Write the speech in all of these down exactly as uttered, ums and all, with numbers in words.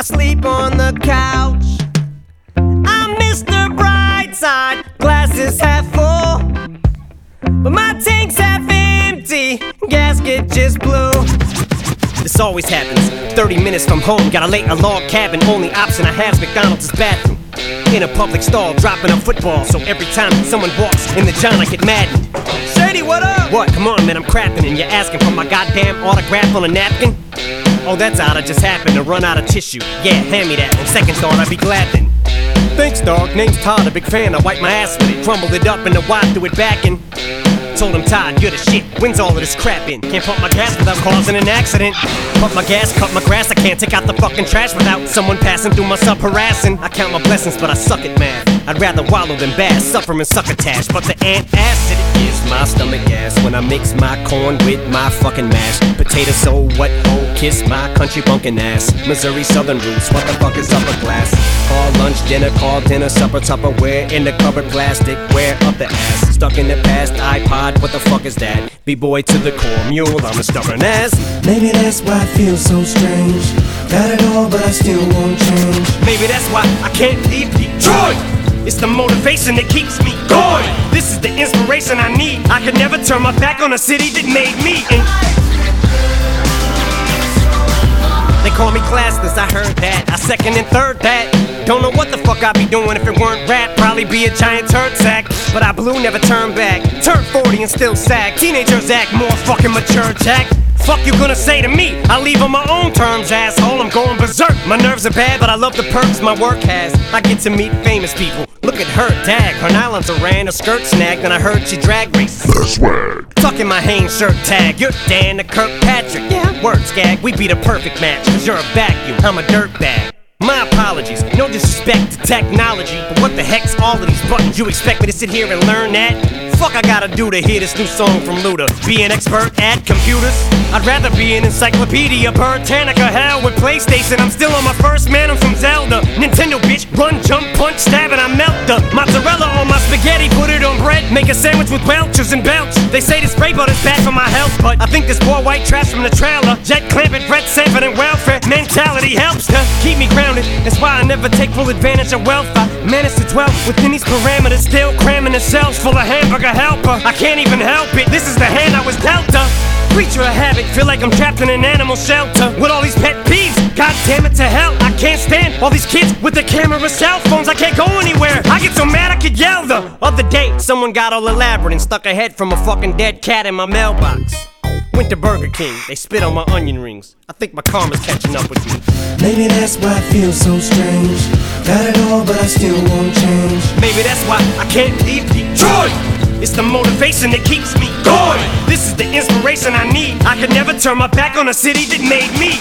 sleep on the couch. I'm Mister Brightside, glasses half full, but my tank's half empty, gasket just blew. This always happens, thirty minutes from home, got a late a log cabin, only option I have's McDonald's bathroom. In a public stall, dropping a football, so every time someone walks in the john I get maddened. Shady, what up? What? Come on, man, I'm crapping and you're asking for my goddamn autograph on a napkin? Oh, that's odd, I just happened to run out of tissue. Yeah, hand me that, and second thought I'd be glad then. Thanks, dog, name's Todd, a big fan, I wiped my ass with it, crumbled it up and the wipe threw it back in. Told him, Todd, you're the shit, when's all of this crap in? Can't pump my gas without causing an accident. Pump my gas, cut my grass, I can't take out the fucking trash without someone passing through my sub harassing. I count my blessings, but I suck at math. I'd rather wallow than bass, suffer and succotash. But the antacid is my stomach gas when I mix my corn with my fucking mash. Potato so what, oh, kiss my country bunkin' ass. Missouri Southern roots, what the fuck is upper class? Call lunch, dinner, call dinner, supper, Tupperware in the cupboard, plastic, wear up the ass. Stuck in the past, iPod, what the fuck is that? B-boy to the core, mule, I'm a stubborn ass. Maybe that's why I feel so strange. Got it all, but I still won't change. Maybe that's why I can't leave Detroit. It's the motivation that keeps me going. This is the inspiration I need. I could never turn my back on a city that made me. And they call me classless, I heard that. I second and third that. Don't know what the fuck I'd be doing if it weren't rap. Probably be a giant turd sack. But I blew, never turned back. Turned forty and still sag. Teenagers act more fucking mature, Jack. Fuck you gonna say to me? I leave on my own terms, asshole. I'm going berserk. My nerves are bad, but I love the perks my work has. I get to meet famous people. Look at her, dag. Her nylons are ran, a skirt snagged, and I heard she drag races. The swag. Tucking my Hanes shirt tag. You're Dan to Kirkpatrick. Yeah, words gag. We be the perfect match, cause you're a vacuum, I'm a dirt bag. My apologies, no disrespect to technology, but what the heck's all of these buttons? You expect me to sit here and learn that? Fuck I gotta do to hear this new song from Luda? Be an expert at computers? I'd rather be an encyclopedia, Britannica, hell with PlayStation. I'm still on my first man, I'm from Zelda. Nintendo bitch, run, jump, punch, stab, and I melt the mozzarella on my spaghetti, put it on bread, make a sandwich with Welchers and belch. They say this spray butter's bad for my health, but I think this poor white trash from the trailer, Jet Clampett, Brett Sanford, and welfare mentality helps to keep me grounded. That's why I never take full advantage of wealth. I manage to dwell within these parameters, still cramming the cells full of hamburger helper. I can't even help it, this is the hand I was dealt a. Creature of havoc, feel like I'm trapped in an animal shelter with all these pet peeves. God damn it to hell, I can't stand all these kids with their camera cell phones. I can't go anywhere, I get so mad I could yell. The other day, someone got all elaborate and stuck a head from a fucking dead cat in my mailbox. Went to Burger King, they spit on my onion rings. I think my karma's catching up with me. Maybe that's why I feel so strange. Got it all, but I still won't change. Maybe that's why I can't leave Detroit. It's the motivation that keeps me going. This is the inspiration I need. I could never turn my back on a city that made me.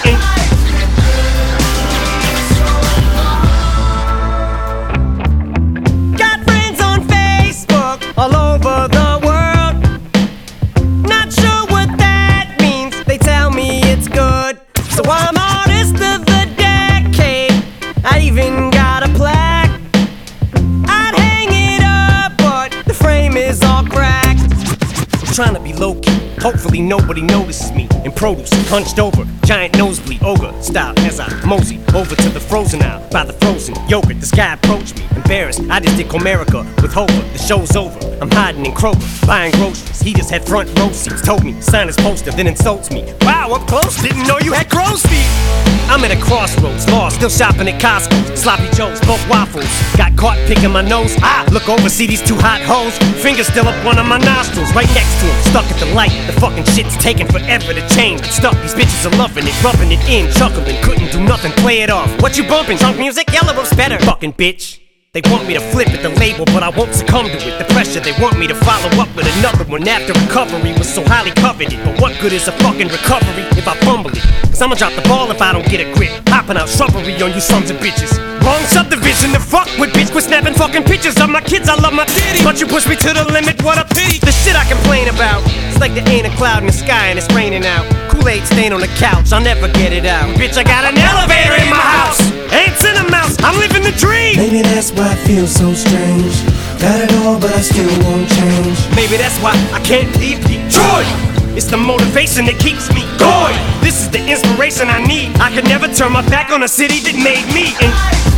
And got friends on Facebook all over the world. Not sure what that means. They tell me it's good. So I'm artist of the decade. I even got a plaque. I'd hang it up, but the frame is all cracked. I'm trying to be low-key, hopefully nobody notices me. In produce, hunched over, giant nosebleed, ogre style as I mosey over to the frozen aisle. By the frozen yogurt, this guy approached me, embarrassed. I just did Comerica with Hover, the show's over. I'm hiding in Kroger, buying groceries. He just had front row seats, told me, sign his poster, then insults me. Wow, up close, didn't know you had crow's feet. I'm at a crossroads, lost, still shopping at Costco. Sloppy Joes, both waffles. Got caught picking my nose. I look over, see these two hot hoes. Fingers still up one of my nostrils, right next to him. Stuck at the light, the fucking shit's taking forever to change. Stuck, these bitches are loving it, rubbing it in, chuckling, couldn't do nothing, play it off. What you bumping? Drunk music? Yellow rope's better. Fucking bitch. They want me to flip at the label, but I won't succumb to it. The pressure, they want me to follow up with another one after recovery was so highly coveted. But what good is a fucking recovery if I fumble it? Cause I'ma drop the ball if I don't get a grip. Hopping out shrubbery on you sons of bitches. Wrong subdivision to fuck with, bitch. Quit snapping fucking pictures of my kids, I love my titties. But you push me to the limit, what a pity. The shit I complain about, it's like there ain't a cloud in the sky and it's raining out. Kool-Aid stain on the couch, I'll never get it out. Bitch, I got an elevator in my house. Ants in a mouse, I'm living the dream. Maybe that's why I feel so strange. Got it all, but I still won't change. Maybe that's why I can't leave Detroit. It's the motivation that keeps me going. This is the inspiration I need. I could never turn my back on a city that made me. And